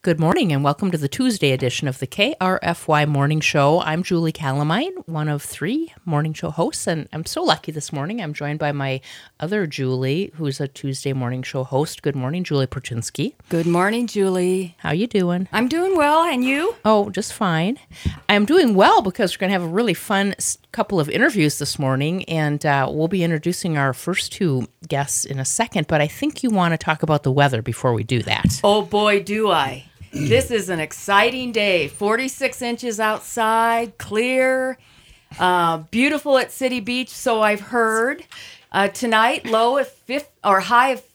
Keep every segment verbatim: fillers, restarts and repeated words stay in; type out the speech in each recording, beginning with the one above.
Good morning and welcome to the Tuesday edition of the K R F Y Morning Show. I'm Julie Calamine, one of three morning show hosts, and I'm so lucky this morning. I'm joined by my other Julie, who's a Tuesday morning show host. Good morning, Julie Perchinsky. Good morning, Julie. How you doing? I'm doing well, and you? Oh, just fine. I'm doing well because we're going to have a really fun couple of interviews this morning, and uh, we'll be introducing our first two guests in a second, but I think you want to talk about the weather before we do that. Oh, boy, do I. This is an exciting day. forty-six inches outside, clear, uh, beautiful at City Beach, so I've heard. Uh, tonight, low of fifty, or high of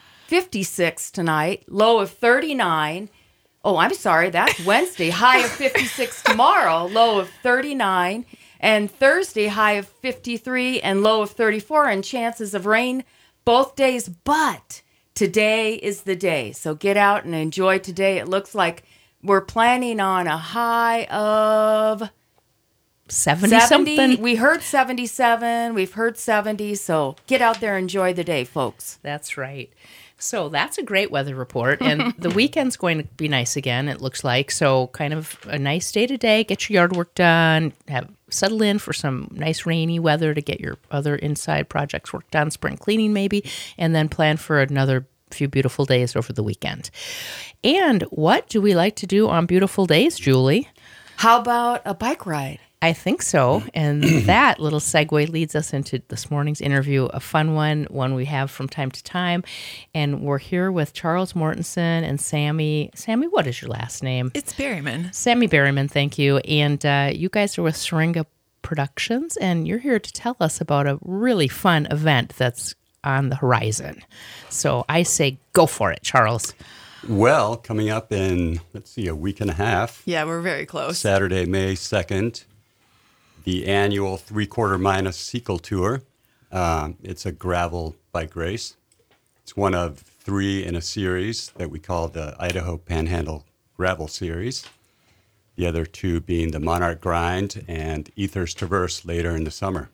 fifty-six tonight, low of thirty-nine. Oh, I'm sorry, that's Wednesday. High of fifty-six tomorrow, low of thirty-nine. And Thursday, high of fifty-three and low of thirty-four, and chances of rain both days, but today is the day, so get out and enjoy today. It looks like we're planning on a high of seventy something. We heard seventy-seven. We've heard seventy, so get out there and enjoy the day, folks. That's right. So that's a great weather report, and the weekend's going to be nice again, it looks like. So kind of a nice day today. Get your yard work done. Have settle in for some nice rainy weather to get your other inside projects worked on, spring cleaning maybe, and then plan for another few beautiful days over the weekend. And what do we like to do on beautiful days, Julie? How about a bike ride? I think so. And that little segue leads us into this morning's interview, a fun one, one we have from time to time. And we're here with Charles Mortensen and Sammy. Sammy, what is your last name? It's Berryman. Sammy Berryman, thank you. And uh, you guys are with Syringa Productions, and you're here to tell us about a really fun event that's on the horizon. So I say go for it, Charles. Well, coming up in, let's see, a week and a half. Yeah, we're very close. Saturday, May second. The annual three-quarter minus Sequel Tour. Um, it's a gravel bike race. It's one of three in a series that we call the Idaho Panhandle Gravel Series. The other two being the Monarch Grind and Ethers Traverse later in the summer.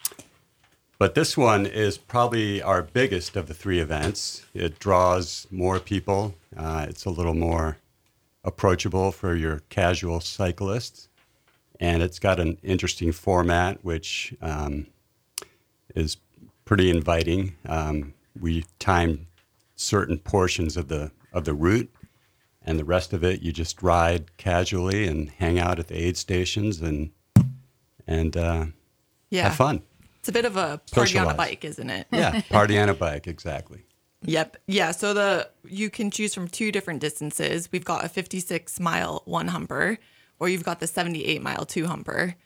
But this one is probably our biggest of the three events. It draws more people. Uh, it's a little more approachable for your casual cyclists. And it's got an interesting format, which um, is pretty inviting. Um, we time certain portions of the of the route, and the rest of it you just ride casually and hang out at the aid stations and and uh, yeah. have fun. It's a bit of a party on a Socialize. bike, isn't it? Yeah, party on a bike, exactly. Yep. Yeah. So the you can choose from two different distances. We've got a fifty-six mile one humper, or you've got the seventy-eight mile two humper.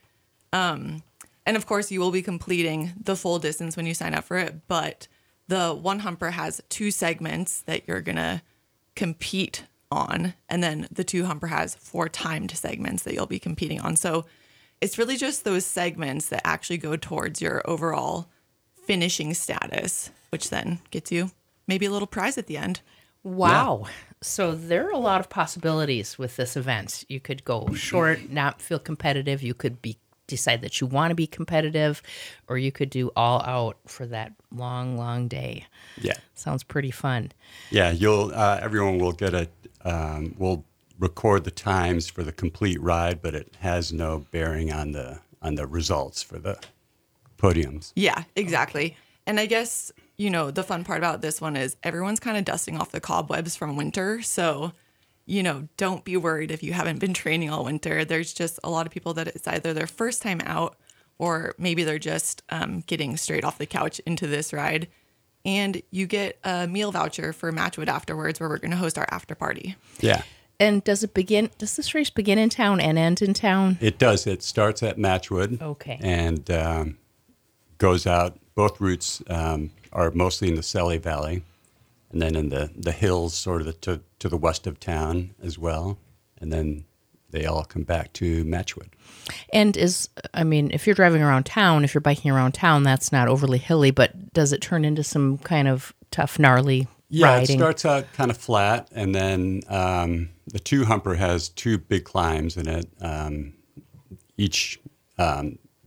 Um, and of course, you will be completing the full distance when you sign up for it. But the one humper has two segments that you're going to compete on. And then the two humper has four timed segments that you'll be competing on. So it's really just those segments that actually go towards your overall finishing status, which then gets you maybe a little prize at the end. Wow. Yeah. So there are a lot of possibilities with this event. You could go short, not feel competitive. You could be decide that you want to be competitive, or you could do all out for that long, long day. Yeah. Sounds pretty fun. Yeah, you'll uh, everyone will get a um, we'll record the times for the complete ride, but it has no bearing on the on the results for the podiums. Yeah, exactly. Okay. And I guess, you know, the fun part about this one is everyone's kind of dusting off the cobwebs from winter. So, you know, don't be worried if you haven't been training all winter. There's just a lot of people that it's either their first time out, or maybe they're just um, getting straight off the couch into this ride. And you get a meal voucher for Matchwood afterwards, where we're going to host our after party. Yeah. And does it begin, does this race begin in town and end in town? It does. It starts at Matchwood. Okay. And um, goes out. Both routes um, are mostly in the Selly Valley, and then in the, the hills sort of the, to, to the west of town as well. And then they all come back to Matchwood. And is, I mean, if you're driving around town, if you're biking around town, that's not overly hilly, but does it turn into some kind of tough, gnarly yeah, riding? It starts out kind of flat, and then um, the two humper has two big climbs in it. Um, each um,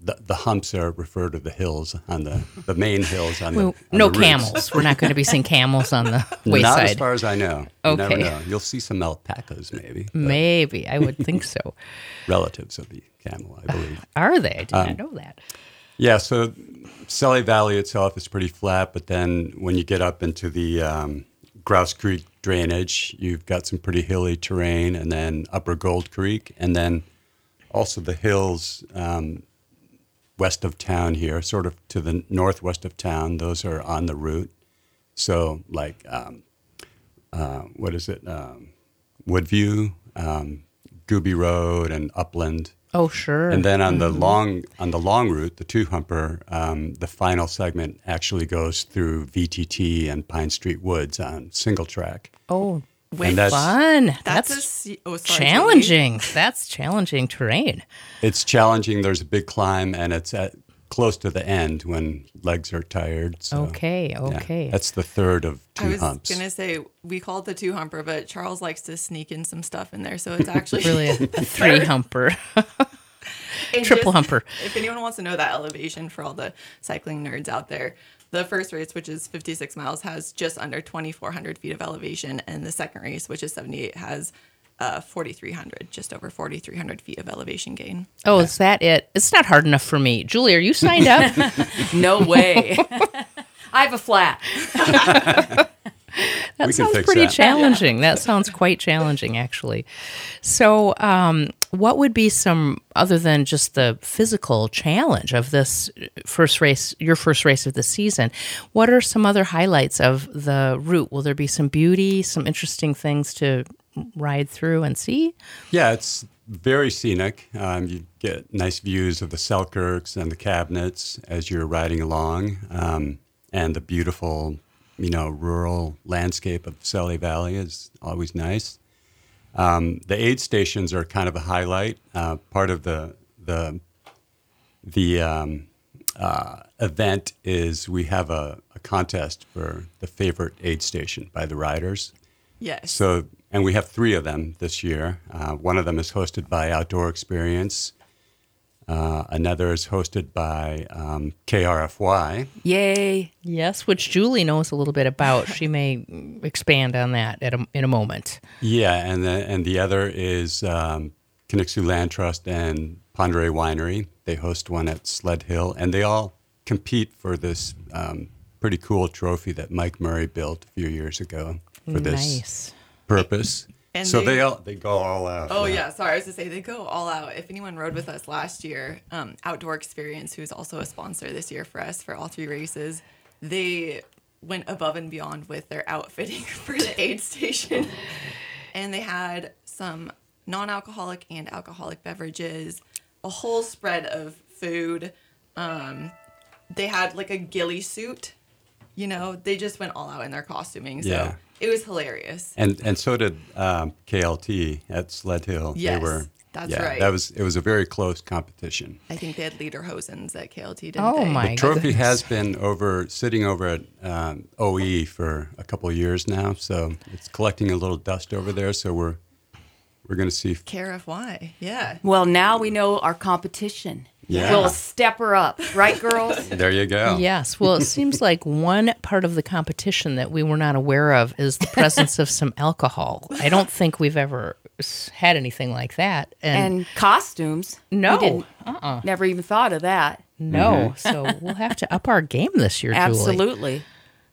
the, the humps are refer to the hills on the, the main hills on the Well, on no the routes. camels. We're not going to be seeing camels on the Not as wayside. far as I know. You never Okay. know. You'll see some alpacas, maybe. but Maybe. I would think so. relatives of the camel, I believe. Are they? I did Um, not know that. Yeah, so Selly Valley itself is pretty flat, but then when you get up into the um, Grouse Creek drainage, you've got some pretty hilly terrain, and then Upper Gold Creek, and then also the hills um, west of town here, sort of to the northwest of town. Those are on the route. So, like, um, uh, what is it? Um, Woodview, um, Gooby Road, and Upland. Oh, sure. And then on the long on the long route, the two humper, um, the final segment actually goes through V T T and Pine Street Woods on single track. oh, And that's fun. That's, That's, a se- oh, sorry, Julie. challenging. That's challenging terrain. it's challenging. There's a big climb, and it's at close to the end when legs are tired. So, Okay, yeah, okay. that's the third of two I was humps. gonna say we call it the two humper, but Charles likes to sneak in some stuff in there, so it's actually Really a, a three humper. And triple just- humper. If anyone wants to know that elevation for all the cycling nerds out there, the first race, which is fifty-six miles, has just under twenty-four hundred feet of elevation, and the second race, which is seventy-eight, has uh, forty-three hundred, just over forty-three hundred feet of elevation gain. Oh, is that it? It's not hard enough for me. Julie, are you signed up? No way. I have a flat. That We can sounds fix pretty that. challenging. That sounds quite challenging, actually. So, um, what would be some, other than just the physical challenge of this first race, your first race of the season, what are some other highlights of the route? Will there be some beauty, some interesting things to ride through and see? Yeah, it's very scenic. Um, you get nice views of the Selkirks and the Cabinets as you're riding along, um, and the beautiful, you know, rural landscape of Selly Valley is always nice. Um, the aid stations are kind of a highlight. Uh, part of the the the um, uh, event is we have a, a contest for the favorite aid station by the riders. Yes. So, and we have three of them this year. Uh, one of them is hosted by Outdoor Experience. Uh, another is hosted by um, K R F Y. Yay. Yes, which Julie knows a little bit about. She may expand on that at a, in a moment. Yeah, and the, and the other is um, Canucksu Land Trust and Ponderay Winery. They host one at Sled Hill, and they all compete for this um, pretty cool trophy that Mike Murray built a few years ago for this Nice. purpose. And so they- they all they go all out. Oh yeah, sorry. I was to say they go all out. If anyone rode with us last year, um, Outdoor Experience, who's also a sponsor this year for us for all three races, they went above and beyond with their outfitting for the aid station, and they had some non-alcoholic and alcoholic beverages, a whole spread of food. Um, they had like a ghillie suit. You know, they just went all out in their costuming. So Yeah. it was hilarious. And and so did um, K L T at Sled Hill. Yes, they were, that's yeah, right. That was it was a very close competition. I think they had Lederhosens at K L T, didn't Oh, they? my The trophy goodness. has been over sitting over at um, O E for a couple of years now, so it's collecting a little dust over there. So we're we're going to see. if- K R F Y, yeah. Well, now we know our competition. Yeah. We'll step her up. Right, girls? There you go. Yes. Well, it seems like one part of the competition that we were not aware of is the presence of some alcohol. I don't think we've ever s- had anything like that. And, And costumes. no, We didn't, uh-uh. never even thought of that. no. So we'll have to up our game this year, Julie. Absolutely.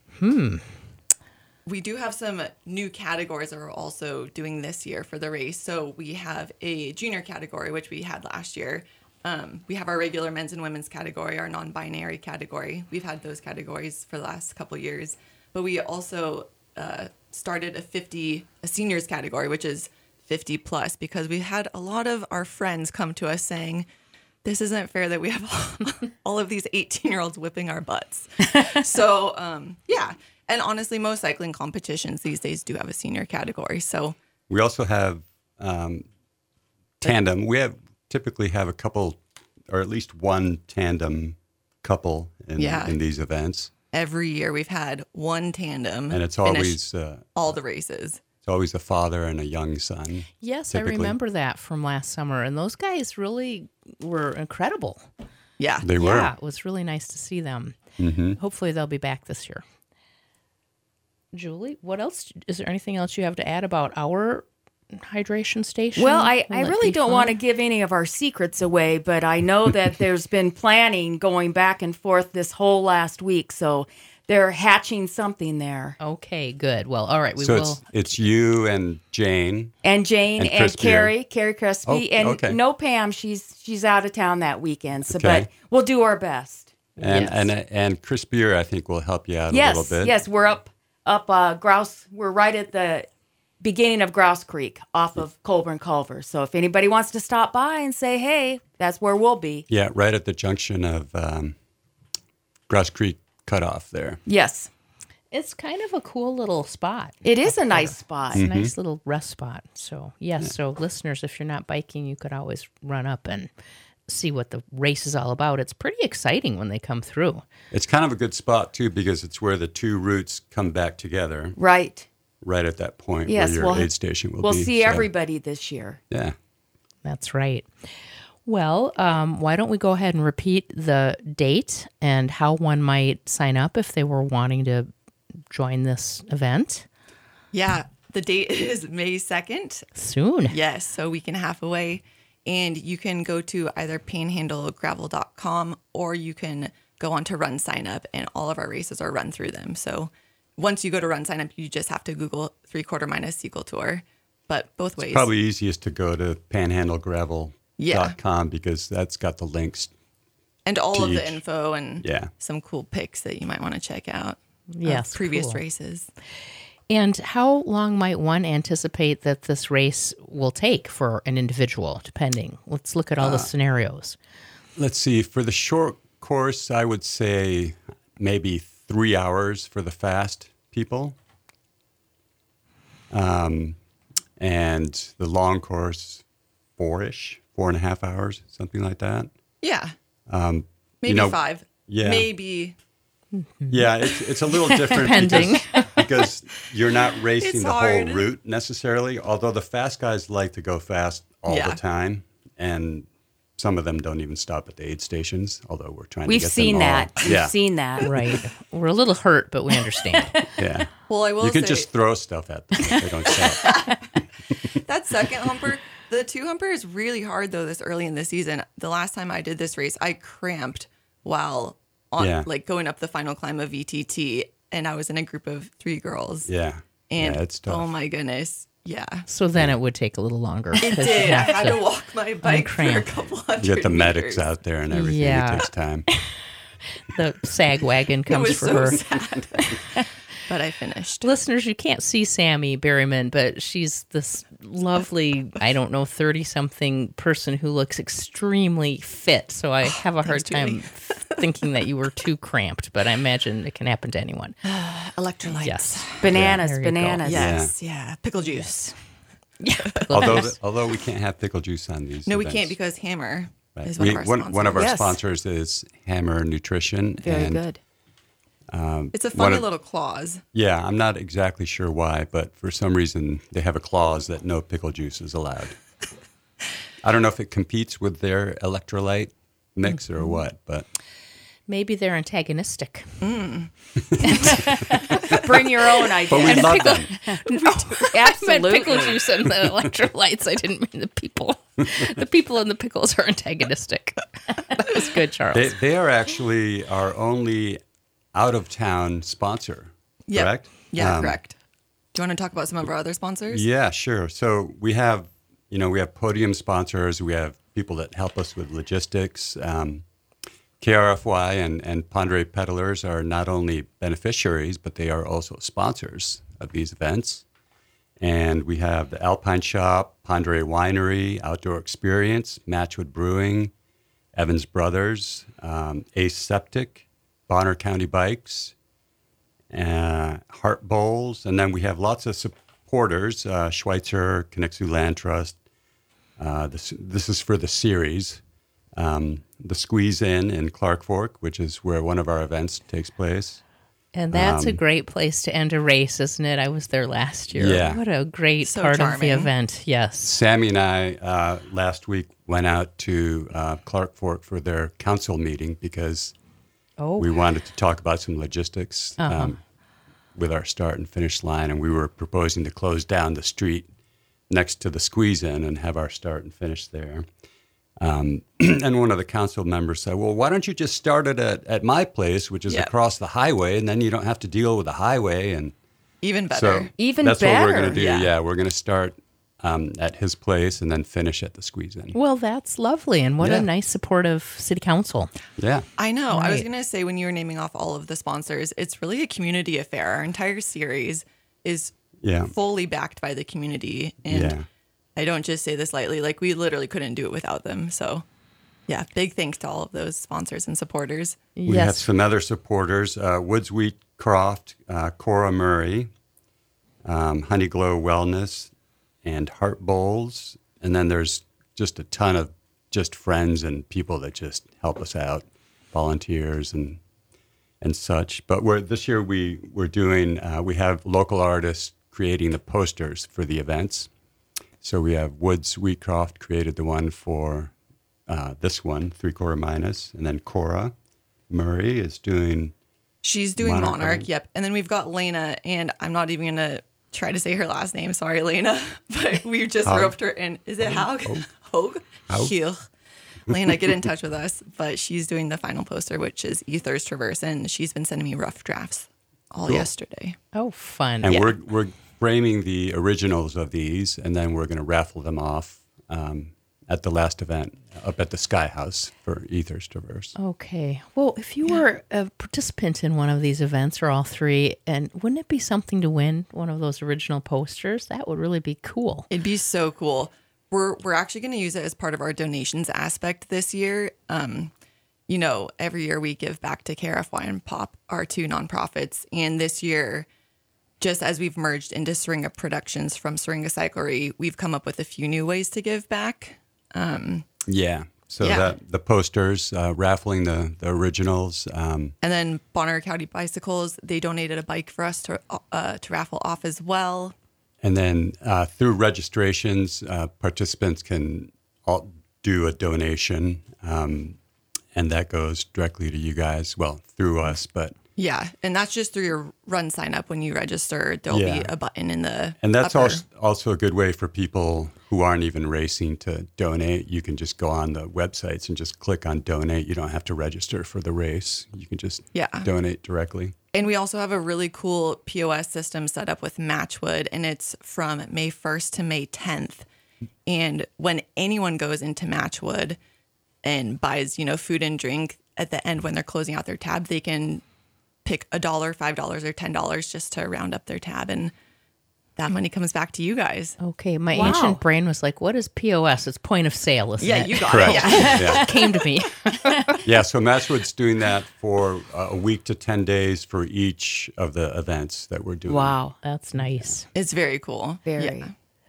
We do have some new categories that we're also doing this year for the race. So we have a junior category, which we had last year. Um, we have our regular men's and women's category, our non-binary category. We've had those categories for the last couple of years. But we also uh, started a fifty, a seniors category, which is fifty plus, because we had a lot of our friends come to us saying, this isn't fair that we have all of these eighteen-year-olds whipping our butts. So, um, yeah. And honestly, most cycling competitions these days do have a senior category. So, We also have um, tandem. We have typically have a couple, or at least one tandem couple in Yeah. in these events, every year we've had one tandem. and it's finish always uh, all the races. it's always a father and a young son. Yes, typically. I remember that from last summer. And those guys really were incredible. Yeah. They were. Yeah, it was really nice to see them. Mm-hmm. Hopefully they'll be back this year. Julie, what else? Is there anything else you have to add about our hydration station? Well, I, Will I it really be don't fun? want to give any of our secrets away, but I know that there's been planning going back and forth this whole last week. So they're hatching something there. Okay, good. Well, all right, we so will. it's it's you and Jane. And Jane And and, Chris Beer. Carrie, Carrie Crespi, Oh, and okay. no Pam. She's she's out of town that weekend. So, Okay. but we'll do our best. And Yes. and and Chris Beer, I think, will help you out Yes, a little bit. yes, we're up up uh, Grouse. We're right at the beginning of Grouse Creek, off of Colburn Culver. So if anybody wants to stop by and say hey, that's where we'll be. Yeah, right at the junction of um, Grouse Creek cutoff there. Yes, It's kind of a cool little spot. it is a nice spot. It's a nice little rest spot. So, yes, so listeners, if you're not biking, you could always run up and see what the race is all about. It's pretty exciting when they come through. It's kind of a good spot, too, because it's where the two routes come back together, Right. right at that point Yes, where your we'll- aid station will We'll be. see So, everybody this year. Yeah. That's right. Well, um, why don't we go ahead and repeat the date and how one might sign up if they were wanting to join this event Yeah. The date is May second. soon. Yes. So a week and a half away. And you can go to either panhandle gravel dot com or you can go on to Run Sign Up, and all of our races are run through them. So once you go to Run Sign Up, you just have to Google three quarter minus Sequel Tour. But both ways. Probably easiest to go to panhandle gravel dot com Yeah. because that's got the links. And all of Teach. the info and Yeah. some cool pics that you might want to check out. of Yes, previous cool. races. And how long might one anticipate that this race will take for an individual, depending? Let's look at all the scenarios. Let's see. For the short course, I would say maybe three hours for the fast people. Um, and the long course, four-ish, four and a half hours, something like that. Yeah. Um, Maybe know, five. yeah. Maybe. Yeah, it's, it's a little different Depending. because, because you're not racing It's the hard. whole route necessarily, although the fast guys like to go fast all Yeah. the time. And some of them don't even stop at the aid stations, although we're trying We've to get seen them all. that. We've Yeah, seen that. Right. We're a little hurt, but we understand. yeah. Well, I will You can say just throw stuff at them if they don't stop. that second humper, the two humper is really hard though this early in the season. The last time I did this race, I cramped while on Yeah. like going up the final climb of V T T, and I was in a group of three girls. Yeah. And yeah, it's tough. oh my goodness. Yeah. So then it would take a little longer. It because did. you I have had to- to walk my bike for a uncramp. couple hundred you get the medics meters. out there and everything. Yeah. It takes time. The sag wagon It comes was for so her. sad. But I finished. Listeners, you can't see Sammy Berryman, but she's this lovely, I don't know, thirty-something person who looks extremely fit. So I have a hard time thinking that you were too cramped, but I imagine it can happen to anyone. Electrolytes. Yes. Bananas, There you go. bananas. Yes. Yeah. Pickle juice. although, the, although we can't have pickle juice on these. No, we events. can't because Hammer Right. is one We- of our one, sponsors. one of our Yes. sponsors is Hammer Nutrition. Very and good. It's a one funny of- little clause. Yeah, I'm not exactly sure why, but for some reason they have a clause that no pickle juice is allowed. I don't know if it competes with their electrolyte mix Mm-hmm. or what, but Maybe they're antagonistic. Bring your own idea. but we love them. I meant Absolutely. pickle juice and the electrolytes. I didn't mean the people. The people and the pickles are antagonistic. That was good, Charles. They, they are actually our only out of town sponsor. Yep. Correct? Yeah, Um, correct. Do you want to talk about some of our other sponsors? Yeah, sure. So we have, you know, we have podium sponsors. We have people that help us with logistics. Um, K R F Y and, and Pondere Peddlers are not only beneficiaries, but they are also sponsors of these events. And we have the Alpine Shop, Pondere Winery, Outdoor Experience, Matchwood Brewing, Evans Brothers, um, Ace Septic, Bonner County Bikes, uh, Heart Bowls, and then we have lots of supporters, uh, Schweitzer, Conexu Land Trust. Uh, this, this is for the series. Um, the Squeeze In in Clark Fork, which is where one of our events takes place. And that's a Um, great place to end a race, isn't it? I was there last year. Yeah. What a great So part of the charming. event. Yes. Sammy and I uh, last week went out to uh, Clark Fork for their council meeting because Oh, we wanted to talk about some logistics Uh-huh. um, with our start and finish line, and we were proposing to close down the street next to the squeeze-in and have our start and finish there. Um, and one of the council members said, well, why don't you just start it at, at my place, which is Yep. across the highway, and then you don't have to deal with the highway. And Even better. so Even that's what we're going better, to do. yeah. Yeah, we're going to start um, at his place and then finish at the squeeze-in. well, that's lovely. And what Yeah. a nice supportive city council. Yeah. I know. I was Right. going to say when you were naming off all of the sponsors, it's really a community affair. Our entire series is Yeah. fully backed by the community. And Yeah. I don't just say this lightly. Like, we literally couldn't do it without them. So, yeah, big thanks to all of those sponsors and supporters. We have some other supporters, uh, Woods Wheat Croft, uh, Cora Murray, um, Honeyglow Wellness, and Heart Bowls. And then there's just a ton of just friends and people that just help us out, volunteers and and such. But we're, this year we, we're doing, uh, we have local artists creating the posters for the events. So we have Woods Wheatcroft created the one for uh, this one, Three Quarter Minus, and then Cora Murray is doing. She's doing Monarch, Monarch, right? yep. And then we've got Lena, and I'm not even going to try to say her last name. Sorry, Lena. But we just Haug. roped her in. Is it Haug? Hogue? Haug. Lena, get in touch with us. But she's doing the final poster, which is Ethers Traverse, and she's been sending me rough drafts all Cool. yesterday. Oh, fun. And Yeah. we're we're framing the originals of these, and then we're going to raffle them off um, at the last event up at the Sky House for Ethers Traverse. Okay. Well, if you were a participant in one of these events or all three, and wouldn't it be something to win one of those original posters? That would really be cool. It'd be so cool. We're we're actually going to use it as part of our donations aspect this year. Um, you know, every year we give back to K R F Y and Pop, our two nonprofits, and this year, just as we've merged into Syringa Productions from Syringa Cyclery, we've come up with a few new ways to give back. Yeah. So Yeah. that the posters, uh, raffling the the originals. Um, And then Bonner County Bicycles, they donated a bike for us to uh, to raffle off as well. And then uh, through registrations, uh, participants can all do a donation, um, and that goes directly to you guys. Well, through us, but Yeah, and that's just through your run sign up when you register. There'll be Yeah. a button in the and that's upper. also also a good way for people who aren't even racing to donate. You can just go on the websites and just click on donate. You don't have to register for the race. You can just Yeah. donate directly. And we also have a really cool P O S system set up with Matchwood, and it's from May first to May tenth. And when anyone goes into Matchwood and buys, you know, food and drink at the end when they're closing out their tab, they can pick a dollar, five dollars, or ten dollars just to round up their tab, and that money comes back to you guys. Okay. My Wow. ancient brain was like, what is P O S? It's point of sale, isn't Yeah, it? you got Correct. it. Yeah. Yeah. It came to me. Yeah, so Matchwood's doing that for a week to ten days for each of the events that we're doing. Wow. That's nice. It's very cool. Very. Yeah.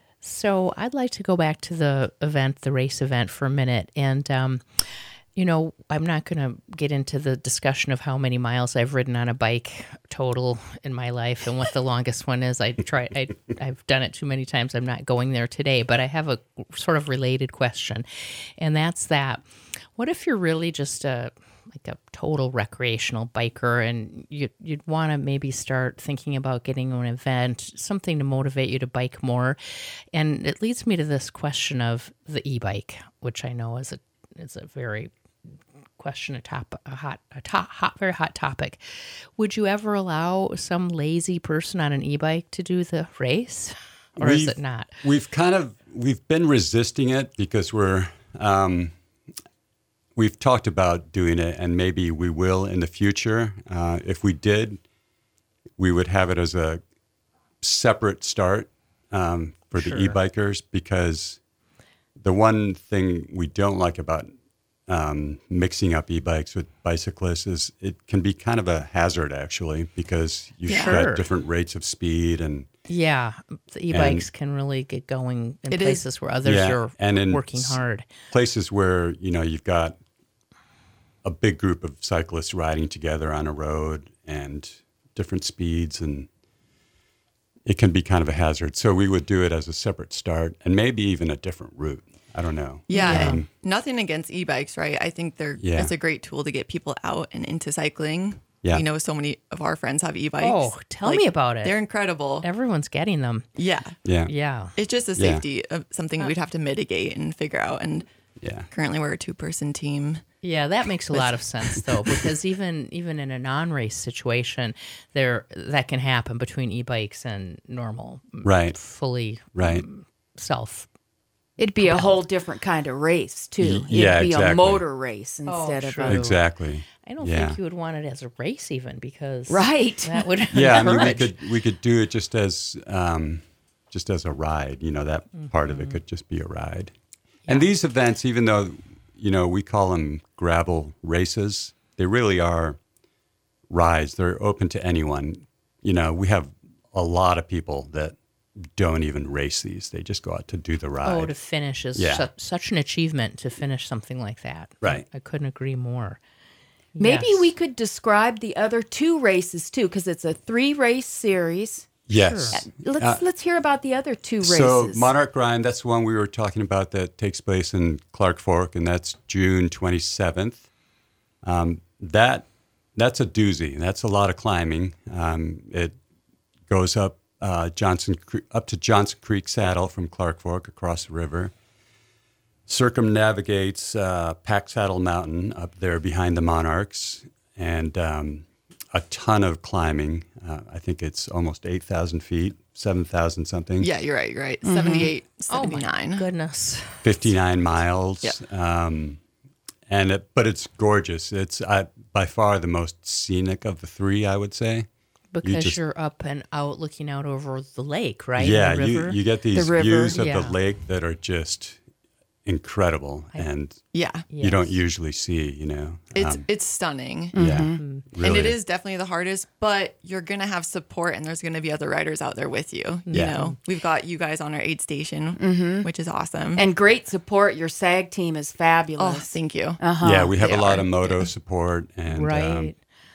So I'd like to go back to the event, the race event for a minute. And, um, you know, I'm not going to get into the discussion of how many miles I've ridden on a bike total in my life and what the longest one is. I try, I, I've done it too many times. I'm not going there today, but I have a sort of related question. And that's that. What if you're really just a, like a total recreational biker and you, you'd want to maybe start thinking about getting an event, something to motivate you to bike more. And it leads me to this question of the e-bike, which I know is a, is a very question, a top, a hot, a top, hot, very hot topic. Would you ever allow some lazy person on an e-bike to do the race, or is We've- it not? We've kind of we've been resisting it because we're um, we've talked about doing it, and maybe we will in the future. Uh, if we did, we would have it as a separate start um, for Sure. the e-bikers, because the one thing we don't like about um, mixing up e-bikes with bicyclists is it can be kind of a hazard, actually, because you've Yeah. Sure. got different rates of speed and Yeah, the e-bikes can really get going in It is- places where others Yeah, are and in working s- hard. places where, you know, you've got a big group of cyclists riding together on a road and different speeds, and it can be kind of a hazard. So we would do it as a separate start and maybe even a different route. I don't know. Yeah, Yeah. and nothing against e-bikes, right? I think they're Yeah. it's a great tool to get people out and into cycling. Yeah. We know so many of our friends have e-bikes. Oh, tell me about it. They're incredible. Everyone's getting them. Yeah. Yeah. Yeah. It's just a Yeah. safety of something we'd have to mitigate and figure out. And Yeah. currently we're a two-person team. Yeah, that makes a lot of sense though, because even even in a non-race situation, there that can happen between e-bikes and normal, Right. fully Right. self. It'd be a whole different kind of race too. Y- It'd yeah, be exactly. a motor race instead of true. a Exactly. I don't Yeah. think you would want it as a race even because right. that would Yeah, I mean, we encourage. could we could do it just as um, just as a ride. You know, that part of it could just be a ride. And these events, even though you know we call them gravel races, they really are rides. They're open to anyone. You know, we have a lot of people that don't even race these; they just go out to do the ride. Oh, to finish is Yeah. su- such an achievement to finish something like that. Right. I, I couldn't agree more. Maybe Yes. we could describe the other two races too, because it's a three race series. Yes. Let's let's hear about the other two races. So Monarch Grind, that's the one we were talking about that takes place in Clark Fork, and that's June twenty-seventh. Um, that that's a doozy. That's a lot of climbing. Um, it goes up uh, Johnson Cre- up to Johnson Creek Saddle from Clark Fork across the river. Circumnavigates uh, Pack Saddle Mountain up there behind the Monarchs, and um, a ton of climbing. Uh, I think it's almost eight thousand feet, seven thousand something. Yeah, you're right. You're right. seventy-eight, Oh my seventy-nine. goodness. fifty-nine miles. Yep. Um, and it, but it's gorgeous. It's uh, by far the most scenic of the three, I would say. Because just- you are up and out looking out over the lake, right? Yeah, the you, river. you get these river, views of yeah. the lake that are just incredible, and Yeah. you don't Yes. usually see. You know, It's Um, it's stunning. yeah, And really. it is definitely the hardest, but you're going to have support and there's going to be other riders out there with you. You Yeah. know, we've got you guys on our aid station, which is awesome. and great support. Your SAG team is oh, fabulous. thank you. Yeah, we have They a lot are. of moto support and right. um,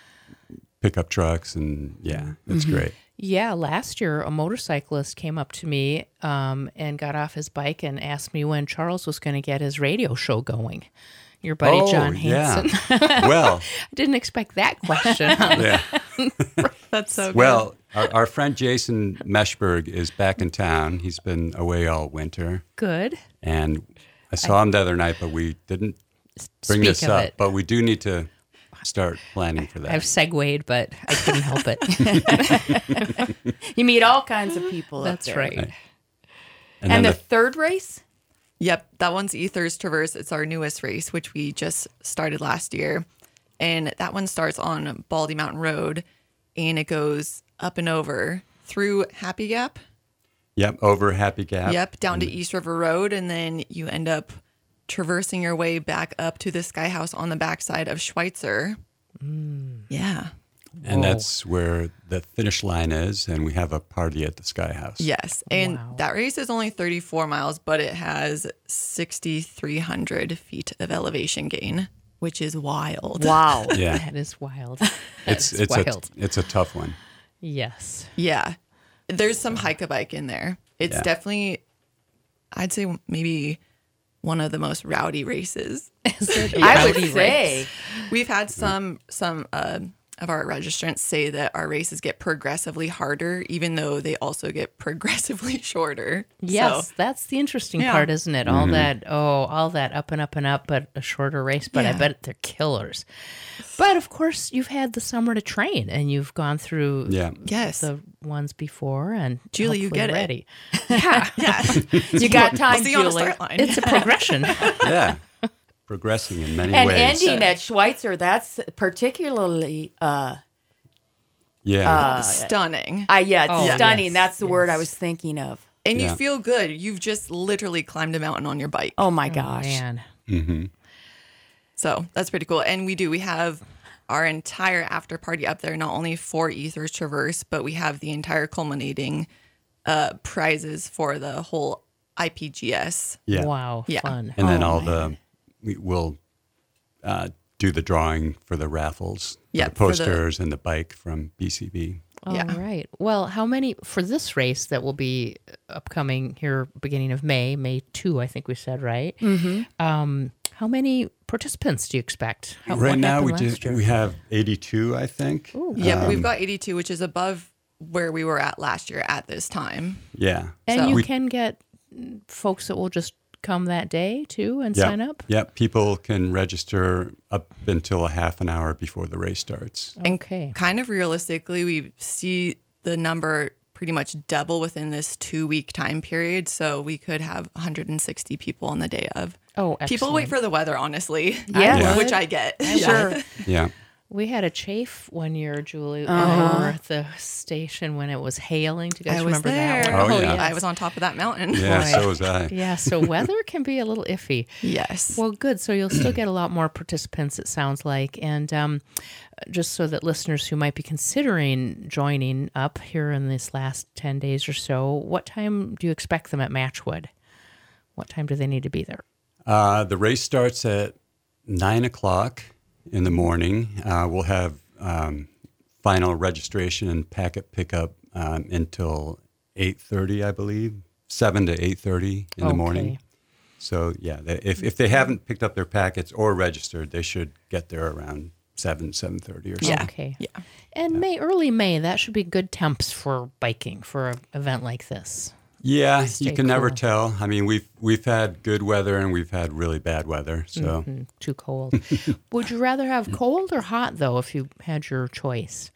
pickup trucks, and yeah, it's great. Yeah, last year a motorcyclist came up to me um, and got off his bike and asked me when Charles was going to get his radio show going. Your buddy oh, John yeah. Hansen. well, I didn't expect that question. yeah. That's so good. Well, our, our friend Jason Meshberg is back in town. He's been away all winter, Good. and I saw him the other night, but we didn't bring Speak this of up. it. But we do need to start planning for that. I've segued, but I couldn't help it. You meet all kinds of people. up That's there. right. and And, then the, the, third race? Yep, that one's Ethers Traverse. It's our newest race, which we just started last year. And that one starts on Baldy Mountain Road, and it goes up and over through Happy Gap. yep, over Happy Gap. Yep, down to East River Road, and then you end up traversing your way back up to the Sky House on the backside of Schweitzer. Yeah. And Whoa. that's where the finish line is, and we have a party at the Sky House. Yes. And Wow. that race is only thirty-four miles, but it has sixty-three hundred feet of elevation gain, which is wild. Wow. Yeah, That is wild. it's That's it's wild. a it's a tough one. Yes. Yeah. There's some hike a bike in there. It's Yeah. definitely, I'd say maybe one of the most rowdy races. Is it a I would rowdy say. race? We've had some some uh, of our registrants say that our races get progressively harder, even though they also get progressively shorter. Yes, So, that's the interesting Yeah. part, isn't it? Mm-hmm. All that, oh, all that up and up and up, but a shorter race. But I Yeah. bet they're killers. But of course, you've had the summer to train, and you've gone through Yeah, yes. the ones before, and Julie, you hopefully get it. ready. Yeah, yeah. You got time, We'll see you on the Julie. start line. it's a progression. yeah, progressing in many And ways. ending at Schweitzer, that's particularly, uh, yeah, Stunning. uh, yeah, it's Oh, stunning. yes, That's the word I yes. was thinking of. And you Yeah. feel good. You've just literally climbed a mountain on your bike. Oh my Oh, gosh. man. So that's pretty cool. And we do. We have our entire after party up there, not only for Ethers Traverse, but we have the entire culminating uh, prizes for the whole I P G S. yeah. Wow, Yeah. fun. And then Oh, all man. the we will uh, do the drawing for the raffles, for Yeah, the for the- posters and the bike from B C B. All Yeah. right. Well, how many for this race that will be upcoming here beginning of May, May second, I think we said, right? Mm-hmm. Um, how many participants do you expect? How, Right what now, happened we last do, year? we have eighty-two, I think. Yep, Um, we've got eighty-two, which is above where we were at last year at this time. Yeah. And So- you We- can get folks that will just come that day too and Yep. sign up? Yep. People can register up until a half an hour before the race starts. And Okay. kind of realistically, we see the number pretty much double within this two week time period. So we could have one hundred sixty people on the day of. Oh, People wait excellent. for the weather, honestly. Yeah. Yeah. Which I get. Sure. Yeah. We had a chafe one year, Julie, Uh-huh. over at the station when it was hailing. Do you guys I was remember there. that one? Oh, yeah. I was on top of that mountain. Yeah, Boy. so was I. Yeah, so weather can be a little iffy. Yes. Well, good. So you'll still get a lot more participants, it sounds like. And um, just so that listeners who might be considering joining up here in this last ten days or so, what time do you expect them at Matchwood? What time do they need to be there? Uh, the race starts at nine o'clock in the morning. Uh, we'll have um, final registration and packet pickup um, until eight thirty, I believe, seven to eight thirty in the morning. Okay. So yeah, they, if if they haven't picked up their packets or registered, they should get there around seven seven thirty or so. Yeah. Okay. Yeah. And May, early May, that should be good temps for biking for an event like this. Yeah, Stay you can never cool. tell. I mean, we've we've had good weather and we've had really bad weather. So Mm, too cold. Would you rather have cold or hot, though, if you had your choice?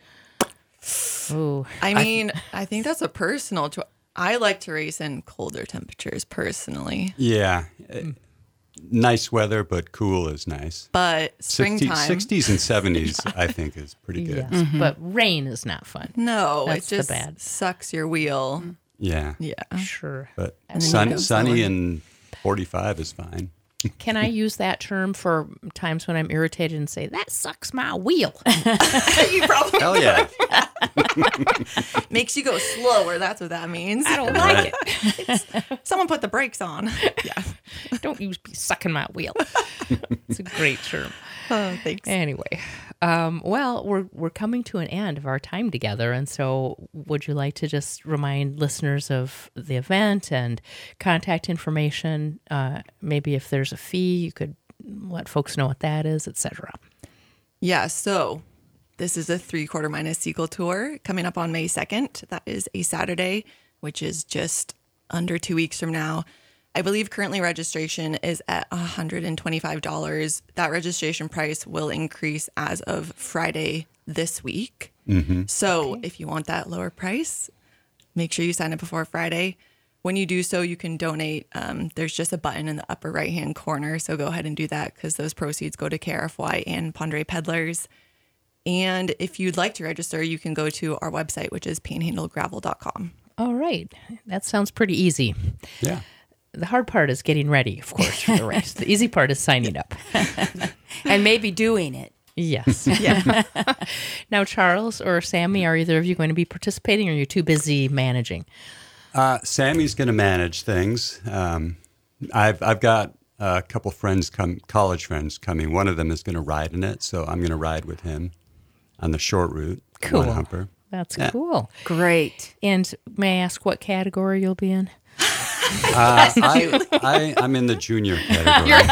Ooh. I mean, I, think that's a personal choice. I like to race in colder temperatures personally, yeah, uh, nice weather, but cool is nice. but springtime. sixties and seventies, I think, is pretty good. Yes, but rain is not fun. No, That's it the just bad. sucks your wheel. Yeah, Yeah. Sure. but then sun, you go sunny somewhere. and forty-five is fine. Can I use that term for times when I'm irritated and say, that sucks my wheel? You probably Hell yeah! makes you go slower. That's what that means. I don't like it. Someone put the brakes on. Yeah. Don't use be sucking my wheel. It's a great term. Oh, thanks. Anyway, um, well, we're we're coming to an end of our time together, and so would you like to just remind listeners of the event and contact information? Uh, maybe if there's a fee, you could let folks know what that is, et cetera. Yeah, so this is a three quarter mile Seagull tour coming up on May second. That is a Saturday, which is just under two weeks from now. I believe currently registration is at one hundred twenty-five dollars. That registration price will increase as of Friday this week. So if you want that lower price, make sure you sign up before Friday. When you do so, you can donate. Um, there's just a button in the upper right-hand corner. So go ahead and do that because those proceeds go to K R F Y and Pondere Peddlers. And if you'd like to register, you can go to our website, which is panhandle gravel dot com. All right, that sounds pretty easy. Yeah. The hard part is getting ready, of course, for the race. The easy part is signing up. And maybe doing it. Yes. Yeah. Now, Charles or Sammy, are either of you going to be participating, or are you too busy managing? Uh, Sammy's going to manage things. Um, I've I've got a couple friends come, college friends coming. One of them is going to ride in it, so I'm going to ride with him on the short route. Cool. One humper. That's Yeah. cool. Great. And may I ask what category you'll be in? Uh, I, I I'm in the junior category.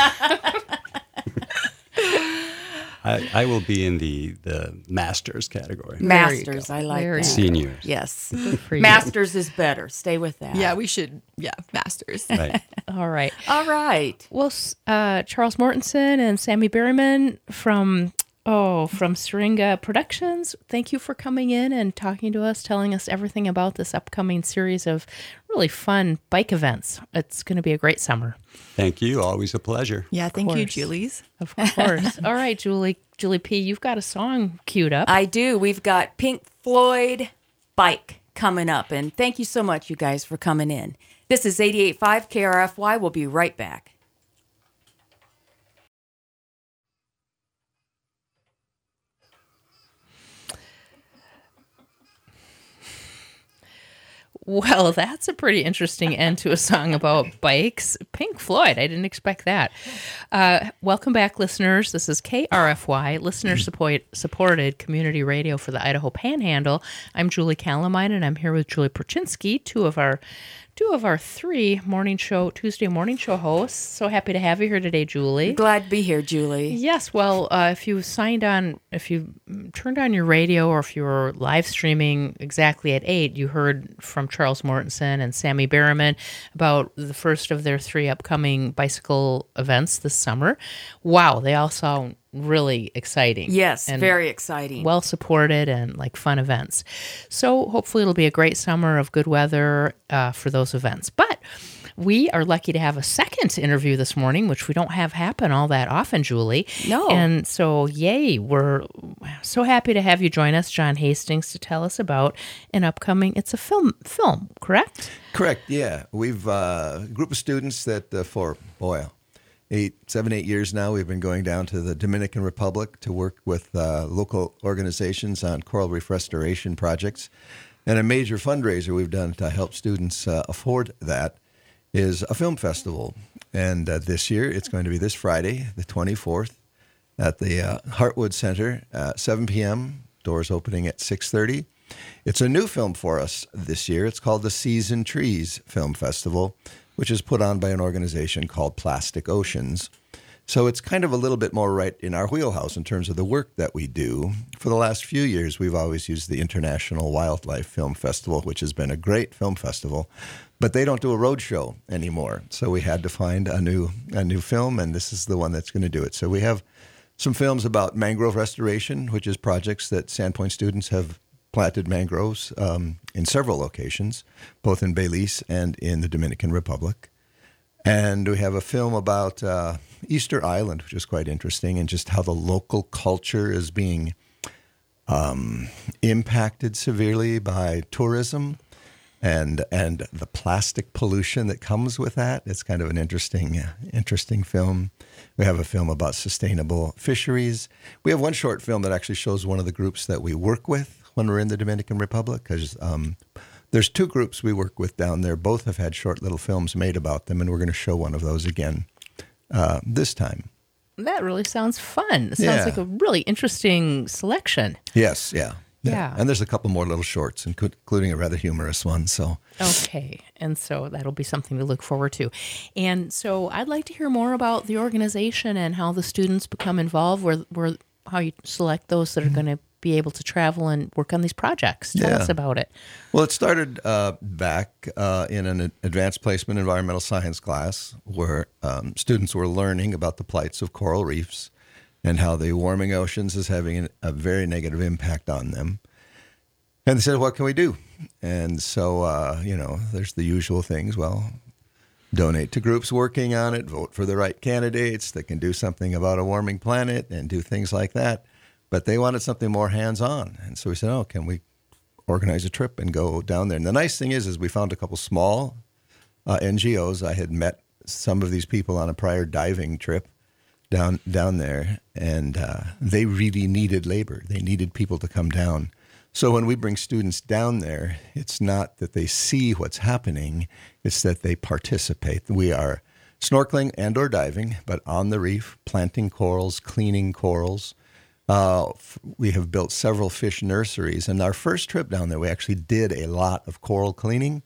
I, I will be in the the masters category. There you Masters, go. I like There you that. go. Seniors. Yes. For you. Masters is better. Stay with that. Yeah, we should. Yeah, masters. Right. All right. All right. Well, s- uh, Charles Mortensen and Sammy Berryman from oh from Syringa Productions, thank you for coming in and talking to us, telling us everything about this upcoming series of really fun bike events. It's going to be a great summer, Thank you. Always a pleasure. Yeah, thank you, course. Julie's. of course. All right, Julie, Julie P, you've got a song queued up. I do. We've got Pink Floyd Bike coming up. And thank you so much, you guys, for coming in. This is eighty-eight point five K R F Y. We'll be right back. Well, that's a pretty interesting end to a song about bikes. Pink Floyd, I didn't expect that. Uh, welcome back, listeners. This is K R F Y, listener support, supported community radio for the Idaho Panhandle. I'm Julie Calamine, and I'm here with Julie Perchinsky, two of our two of our three morning show, Tuesday morning show hosts. So happy to have you here today, Julie. Glad to be here, Julie. Yes, well, uh, if you signed on, if you turned on your radio or if you were live streaming exactly at eight, you heard from Charles Mortensen and Sammy Berriman about the first of their three upcoming bicycle events this summer. Wow, they all sound really exciting. Yes, and very exciting. well supported and like fun events. So hopefully it'll be a great summer of good weather uh, for those events. But we are lucky to have a second interview this morning, which we don't have happen all that often, Julie. No. And so, yay, we're so happy to have you join us, John Hastings, to tell us about an upcoming, it's a film, film, correct? Correct, yeah. We've uh, a group of students that uh, for, boy, eight, seven, eight years now, we've been going down to the Dominican Republic to work with uh, local organizations on coral reef restoration projects. And a major fundraiser we've done to help students uh, afford that is a film festival. And uh, this year, it's going to be this Friday, the twenty-fourth, at the uh, Heartwood Center, uh, seven p.m., doors opening at six thirty. It's a new film for us this year. It's called the Seas and Trees Film Festival, which is put on by an organization called Plastic Oceans. So it's kind of a little bit more right in our wheelhouse in terms of the work that we do. For the last few years, we've always used the International Wildlife Film Festival, which has been a great film festival, but they don't do a road show anymore. So we had to find a new a new film, and this is the one that's going to do it. So we have some films about mangrove restoration, which is projects that Sandpoint students have planted mangroves um, in several locations, both in Belize and in the Dominican Republic. And we have a film about uh, Easter Island, which is quite interesting, and just how the local culture is being um, impacted severely by tourism and and the plastic pollution that comes with that. It's kind of an interesting, uh, interesting film. We have a film about sustainable fisheries. We have one short film that actually shows one of the groups that we work with when we're in the Dominican Republic, because um, there's two groups we work with down there. Both have had short little films made about them, and we're going to show one of those again uh, this time. That really sounds fun. It sounds Yeah. like a really interesting selection. Yes, yeah. Yeah. And there's a couple more little shorts, inclu- including a rather humorous one. So Okay. And so that'll be something to look forward to. And so I'd like to hear more about the organization and how the students become involved, where, where how you select those that are going to be able to travel and work on these projects. Tell Yeah. us about it. Well, it started uh, back uh, in an advanced placement environmental science class where um, students were learning about the plights of coral reefs and how the warming oceans is having an, a very negative impact on them. And they said, what can we do? And so, uh, you know, there's the usual things. Well, donate to groups working on it, vote for the right candidates that can do something about a warming planet and do things like that. But they wanted something more hands-on. And so we said, oh, can we organize a trip and go down there? And the nice thing is, is we found a couple small uh, N G Os. I had met some of these people on a prior diving trip down down there, and uh, they really needed labor. They needed people to come down. So when we bring students down there, it's not that they see what's happening, it's that they participate. We are snorkeling and or diving, but on the reef, planting corals, cleaning corals. Uh, we have built several fish nurseries. And our first trip down there, we actually did a lot of coral cleaning,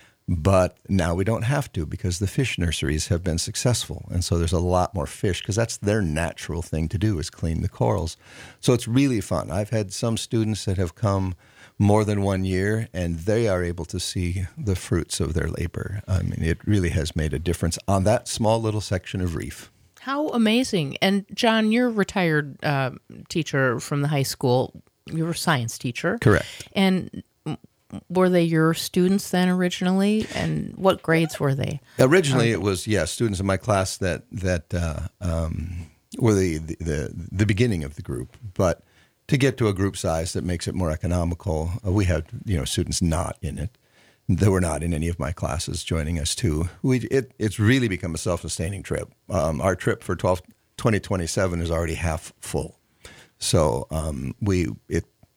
but now we don't have to because the fish nurseries have been successful. And so there's a lot more fish because that's their natural thing to do is clean the corals. So it's really fun. I've had some students that have come more than one year, and they are able to see the fruits of their labor. I mean, it really has made a difference on that small little section of reef. How amazing. And John, you're a retired uh, teacher from the high school. You were a science teacher. Correct. And were they your students then originally? And what grades were they? Originally, it was, yeah, students in my class that that uh, um, were the, the, the, the beginning of the group. But to get to a group size that makes it more economical, uh, we had, you know, students not in it. They were not in any of my classes joining us too. We it it's really become a self-sustaining trip. Um, our trip for twenty twenty-seven is already half full, so um, we it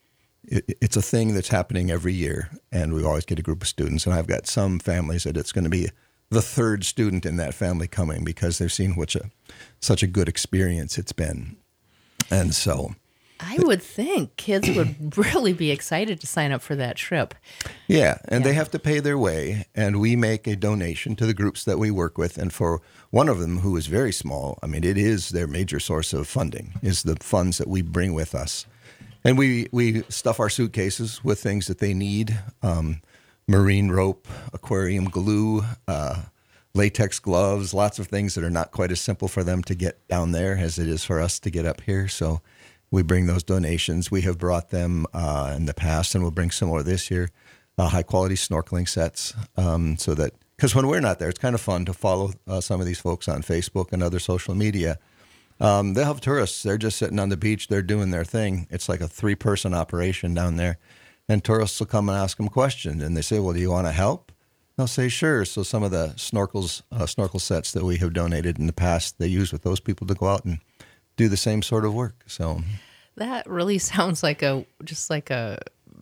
it, it's a thing that's happening every year, and we always get a group of students. And I've got some families that it's going to be the third student in that family coming because they've seen what a, such a good experience it's been. And so I would think kids would really be excited to sign up for that trip. Yeah, and Yeah. they have to pay their way, and we make a donation to the groups that we work with. And for one of them, who is very small, I mean, it is their major source of funding, is the funds that we bring with us. And we, we stuff our suitcases with things that they need, um, marine rope, aquarium glue, uh, latex gloves, lots of things that are not quite as simple for them to get down there as it is for us to get up here. So we bring those donations. We have brought them uh, in the past, and we'll bring some more this year, uh, high-quality snorkeling sets, um, so that, because when we're not there, it's kind of fun to follow uh, some of these folks on Facebook and other social media. Um, they'll have tourists. They're just sitting on the beach. They're doing their thing. It's like a three-person operation down there. And tourists will come and ask them questions. And they say, well, do you want to help? They'll say, sure. So some of the snorkels, uh, snorkel sets that we have donated in the past, they use with those people to go out and do the same sort of work. So That really sounds like a just like a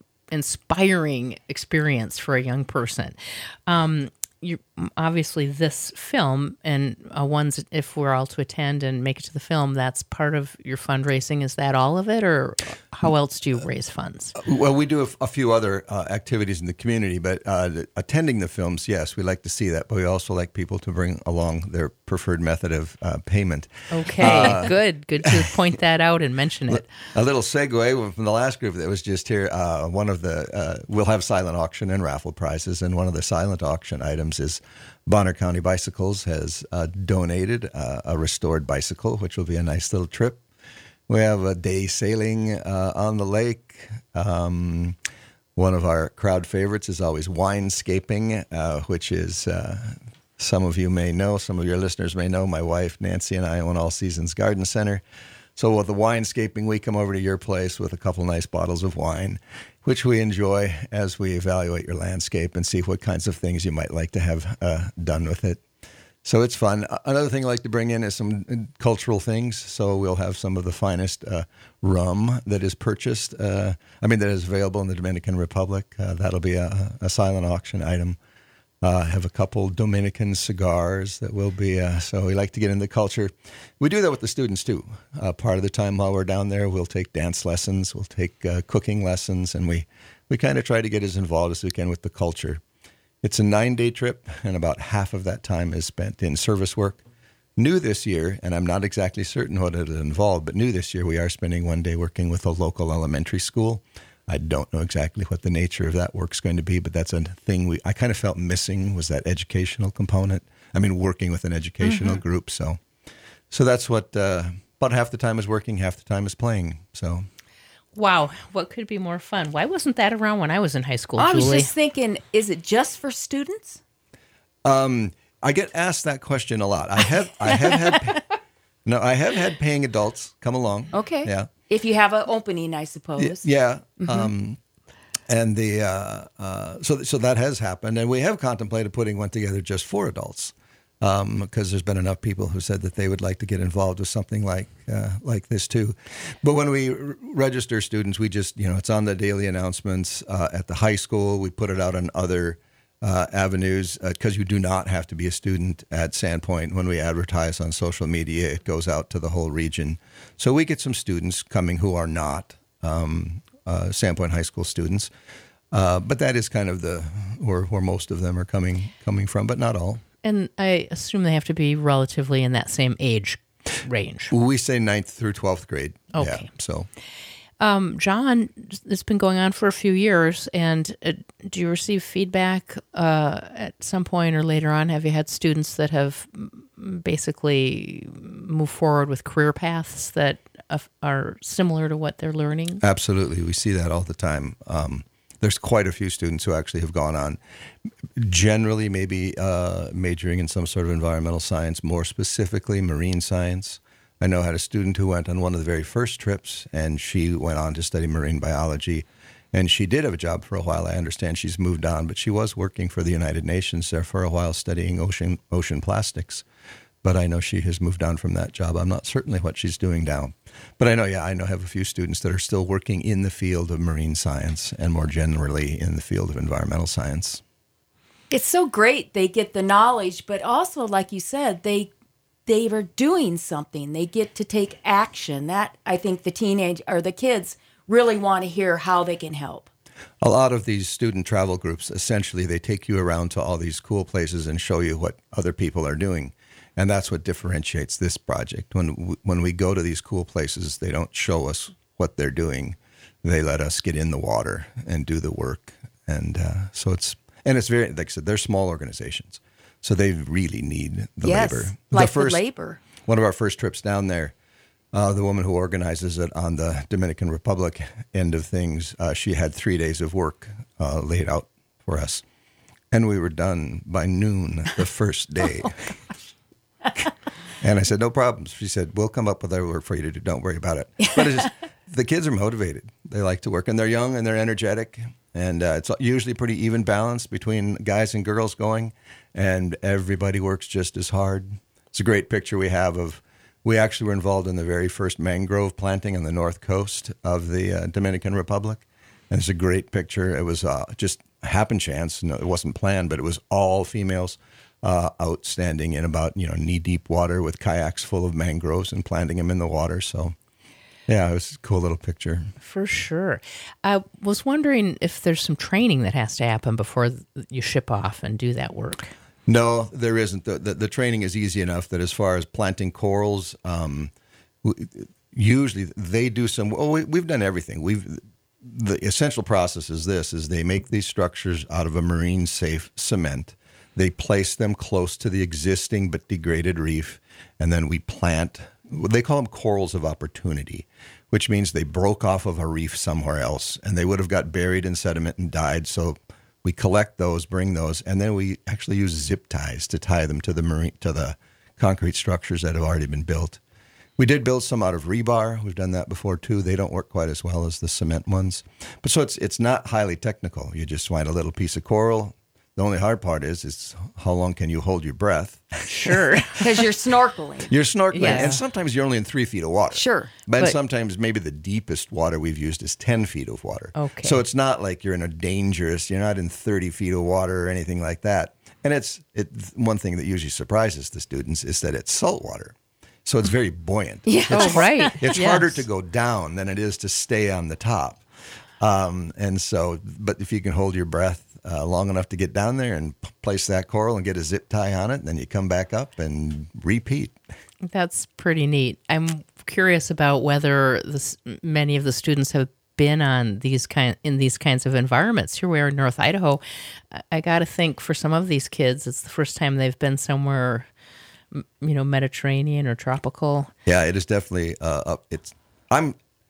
inspiring experience for a young person. Um, you obviously this film and uh, ones if we're all to attend and make it to the film, that's part of your fundraising. Is that all of it, or how else do you raise funds? Well, we do a, a few other uh, activities in the community, but uh, the, attending the films, yes, we like to see that, but we also like people to bring along their preferred method of uh, payment. Okay, good, good to point that out and mention it. A little segue from the last group that was just here. Uh, one of the uh, we'll have silent auction and raffle prizes, and one of the silent auction items is Bonner County Bicycles has uh, donated uh, a restored bicycle, which will be a nice little trip. We have a day sailing uh, on the lake. Um, one of our crowd favorites is always winescaping, uh, which is, uh, some of you may know, some of your listeners may know, my wife Nancy and I own All Seasons Garden Center. So with the winescaping, we come over to your place with a couple nice bottles of wine, which we enjoy as we evaluate your landscape and see what kinds of things you might like to have uh, done with it. So it's fun. Another thing I like to bring in is some cultural things. So we'll have some of the finest uh, rum that is purchased, uh, I mean, that is available in the Dominican Republic. Uh, that'll be a, a silent auction item. Uh, have a couple Dominican cigars that will be, uh, so we like to get into culture. We do that with the students too. Uh, part of the time while we're down there, we'll take dance lessons, we'll take uh, cooking lessons, and we, we kind of try to get as involved as we can with the culture. It's a nine-day trip, and about half of that time is spent in service work. New this year, and I'm not exactly certain what it'll involve, but new this year we are spending one day working with a local elementary school. I don't know exactly what the nature of that work's going to be, but that's a thing we I kind of felt missing, was that educational component. I mean, working with an educational mm-hmm. group. So so that's what, uh, about half the time is working, half the time is playing. So, wow, what could be more fun? Why wasn't that around when I was in high school, I Julie? was just thinking, is it just for students? Um, I get asked that question a lot. I have I have had no, I have had paying adults come along. Okay. Yeah. If you have an opening, I suppose. Yeah. Mm-hmm. Um, and the uh, uh, so so that has happened, and we have contemplated putting one together just for adults, because um, there's been enough people who said that they would like to get involved with something like uh, like this too. But when we r- register students, we just you know it's on the daily announcements uh, at the high school. We put it out on other uh, avenues because uh, you do not have to be a student at Sandpoint. When we advertise on social media, it goes out to the whole region. So we get some students coming who are not um, uh, Sandpoint High School students, uh, but that is kind of the where, where most of them are coming coming from, but not all. And I assume they have to be relatively in that same age range. We say ninth through twelfth grade. Okay. Yeah, so. Um, John, it's been going on for a few years, and uh, do you receive feedback uh, at some point or later on? Have you had students that have basically moved forward with career paths that uh, are similar to what they're learning? Absolutely. We see that all the time. Um, there's quite a few students who actually have gone on, generally maybe uh, majoring in some sort of environmental science, more specifically marine science. I know I had a student who went on one of the very first trips, and she went on to study marine biology, and she did have a job for a while. I understand she's moved on, but she was working for the United Nations there for a while studying ocean ocean plastics. but I know she has moved on from that job. I'm not certainly what she's doing now. But I know, yeah, I know have a few students that are still working in the field of marine science and more generally in the field of environmental science. It's so great they get the knowledge, but also, like you said, they they are doing something. They get to take action. That, I think, the teenage or the kids really want to hear how they can help. A lot of these student travel groups, essentially, they take you around to all these cool places and show you what other people are doing. And that's what differentiates this project. When when we go to these cool places, they don't show us what they're doing. They let us get in the water and do the work. And uh, so it's, and it's very, like I said, they're small organizations. So they really need the yes, labor. like the, first, the labor. One of our first trips down there, uh, the woman who organizes it on the Dominican Republic end of things, uh, she had three days of work uh, laid out for us. And we were done by noon the first day. Oh, and I said, no problems. She said, we'll come up with our work for you to do. Don't worry about it. But it's just, the kids are motivated. They like to work, and they're young, and they're energetic. And uh, it's usually pretty even balance between guys and girls going, and everybody works just as hard. It's a great picture we have of, we actually were involved in the very first mangrove planting on the north coast of the uh, Dominican Republic. And it's a great picture. It was uh, just happen chance. No, it wasn't planned, but it was all females uh, out standing in about, you know, knee-deep water with kayaks full of mangroves and planting them in the water. So, yeah, it was a cool little picture. For sure. I was wondering if there's some training that has to happen before you ship off and do that work. No, there isn't. The, the, the training is easy enough that as far as planting corals, um, usually they do some, well, we, we've done everything. We've The essential process is this, is they make these structures out of a marine safe cement. They place them close to the existing but degraded reef, and then we plant, they call them corals of opportunity, which means they broke off of a reef somewhere else, and they would have got buried in sediment and died. So we collect those, bring those, and then we actually use zip ties to tie them to the marine, to the concrete structures that have already been built. We did build some out of rebar. We've done that before too. They don't work quite as well as the cement ones. But so it's it's not highly technical. You just find a little piece of coral. The only hard part is is how long can you hold your breath? Sure. Because you're snorkeling. You're snorkeling, Yeah. and sometimes you're only in three feet of water. Sure. But, But- sometimes maybe the deepest water we've used is ten feet of water. Okay. So it's not like you're in a dangerous, you're not in thirty feet of water or anything like that. And it's it, one thing that usually surprises the students is that it's salt water. So it's very buoyant. Yeah. Oh, right. It's Yes. harder to go down than it is to stay on the top. Um, and so, but if you can hold your breath uh, long enough to get down there and p- place that coral and get a zip tie on it, then you come back up and repeat. That's pretty neat. I'm curious about whether this, many of the students have been on these kind in these kinds of environments. Here we are in North Idaho. I, I got to think for some of these kids, it's the first time they've been somewhere, m- you know, Mediterranean or tropical. Yeah, it is definitely. Uh, up. It's I'm.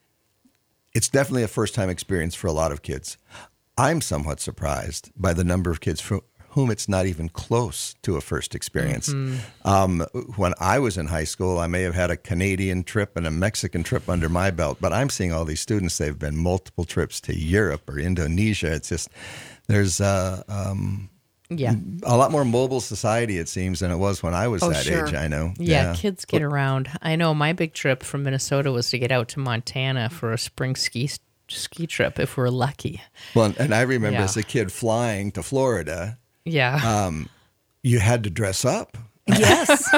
It's definitely a first-time experience for a lot of kids. I'm somewhat surprised by the number of kids for whom it's not even close to a first experience. Mm-hmm. Um, when I was in high school, I may have had a Canadian trip and a Mexican trip under my belt, but I'm seeing all these students, they've been multiple trips to Europe or Indonesia. It's just, there's uh, um, Yeah. a lot more mobile society, it seems, than it was when I was Oh, that sure. age, I know. Yeah, kids get around. I know my big trip from Minnesota was to get out to Montana for a spring ski ski trip if we're lucky. Well, and I remember Yeah. as a kid flying to Florida, Yeah. um, you had to dress up. Yes.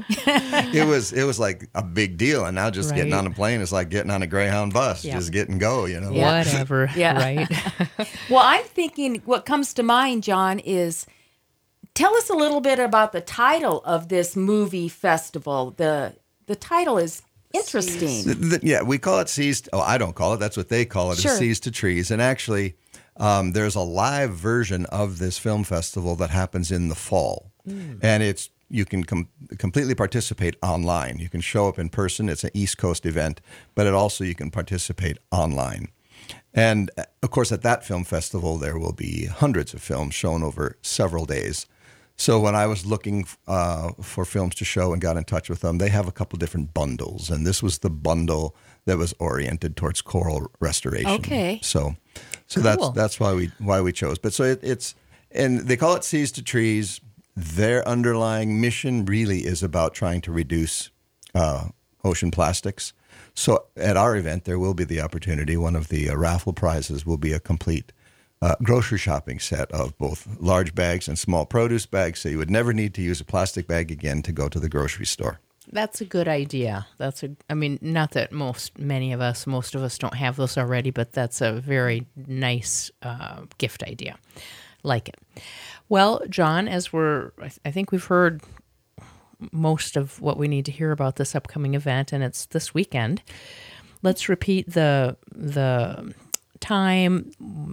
It was it was like a big deal, and now just getting Right. on a plane is like getting on a Greyhound bus. Yeah. Just get and go, you know. Yeah. Whatever. Yeah. Right. Well, I'm thinking what comes to mind, John, is tell us a little bit about the title of this movie festival. The the title is interesting. Th- th- yeah, we call it Seas. To, oh, I don't call it. That's what they call it. Sure. Is Seas to Trees. And actually, um, there's a live version of this film festival that happens in the fall, and it's you can com- completely participate online. You can show up in person. It's an East Coast event, but it also you can participate online. And uh, of course, at that film festival, there will be hundreds of films shown over several days. So when I was looking uh, for films to show and got in touch with them, they have a couple different bundles, and this was the bundle that was oriented towards coral restoration. Okay. So, so Cool. that's that's why we why we chose. But so it, it's and they call it Seas to Trees. their underlying mission really is about trying to reduce uh, ocean plastics. So at our event, there will be the opportunity. One of the uh, raffle prizes will be a complete uh, grocery shopping set of both large bags and small produce bags. So you would never need to use a plastic bag again to go to the grocery store. That's a good idea. That's a, I mean, not that most, many of us, most of us don't have those already, but that's a very nice uh, gift idea. Like it. Well, John, as we're, I th- I think we've heard most of what we need to hear about this upcoming event, and it's this weekend. Let's repeat the the time,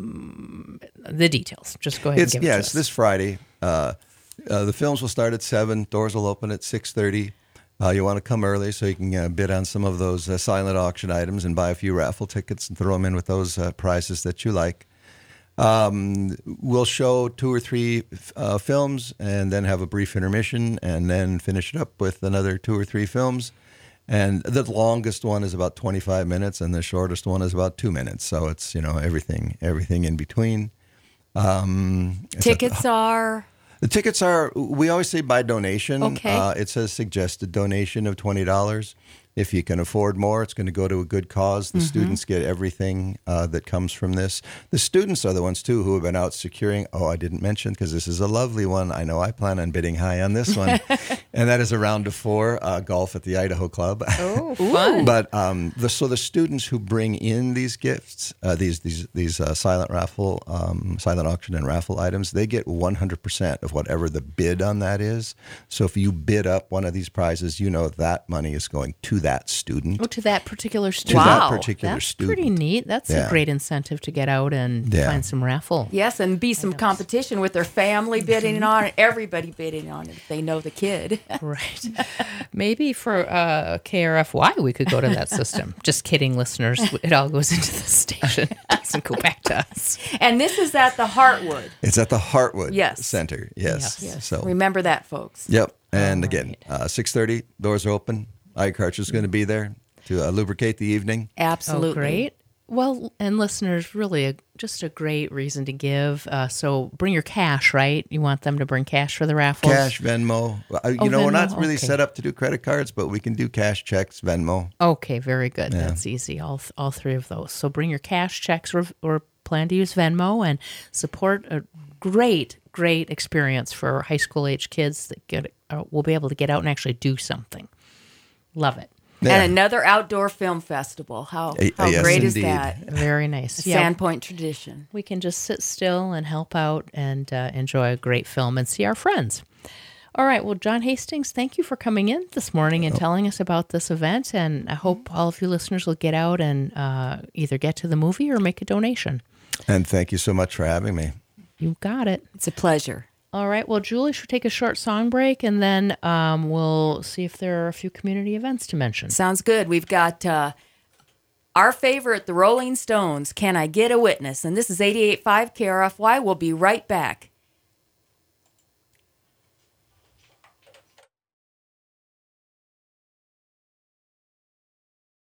the details. Just go ahead It's, and give yeah, it to it's us. this Friday. Uh, uh, the films will start at seven. Doors will open at six thirty. Uh, you want to come early so you can uh, bid on some of those uh, silent auction items and buy a few raffle tickets and throw them in with those uh, prizes that you like. Um, we'll show two or three uh, films and then have a brief intermission and then finish it up with another two or three films. And the longest one is about twenty-five minutes and the shortest one is about two minutes. So it's, you know, everything, everything in between. Um, it's Tickets are. The tickets are, we always say by donation. Okay. Uh, it's a suggested donation of twenty dollars. If you can afford more, it's going to go to a good cause. The Mm-hmm. students get everything uh, that comes from this. The students are the ones, too, who have been out securing. Oh, I didn't mention, because this is a lovely one. I know I plan on bidding high on this one. And that is a round of four, uh, golf at the Idaho Club. Oh, fun. But um, the, so the students who bring in these gifts, uh, these these these uh, silent raffle, um, silent auction and raffle items, they get one hundred percent of whatever the bid on that is. So if you bid up one of these prizes, you know that money is going to that student. Oh, to that particular student. To that Wow, particular That's student. pretty neat. That's Yeah. a great incentive to get out and Yeah. find some raffle. Yes, and be some competition with their family bidding on it, everybody bidding on it if they know the kid. Right. Maybe for uh, K R F Y, we could go to that system. Just kidding, listeners. It all goes into the station. It doesn't go back to us. And this is at the Heartwood. It's at the Heartwood Yes. Center. Yes. Yes. So Remember that, folks. Yep. And again, uh, six thirty, doors are open. iCarch is going to be there to uh, lubricate the evening. Absolutely. Oh, great. Well, and listeners, really a, just a great reason to give. Uh, so bring your cash, right? You want them to bring cash for the raffles? Cash, Venmo. Uh, you Oh, know, we're not Venmo, really okay. set up to do credit cards, but we can do cash, checks, Venmo. Okay, very good. That's easy. All th- all three of those. So bring your cash, checks, or, or plan to use Venmo and support a great, great experience for high school age kids that get uh, will be able to get out and actually do something. Love it. Yeah. And another outdoor film festival. How, Eh, how yes, great is indeed. that? Very nice. Yeah. Sandpoint tradition. We can just sit still and help out and uh, enjoy a great film and see our friends. All right. Well, John Hastings, thank you for coming in this morning and telling us about this event. And I hope all of you listeners will get out and uh, either get to the movie or make a donation. And thank you so much for having me. You got it. It's a pleasure. All right. Well, Julie should take a short song break, and then um, we'll see if there are a few community events to mention. Sounds good. We've got uh, our favorite, the Rolling Stones, Can I Get a Witness? And this is eighty-eight point five K R F Y. We'll be right back.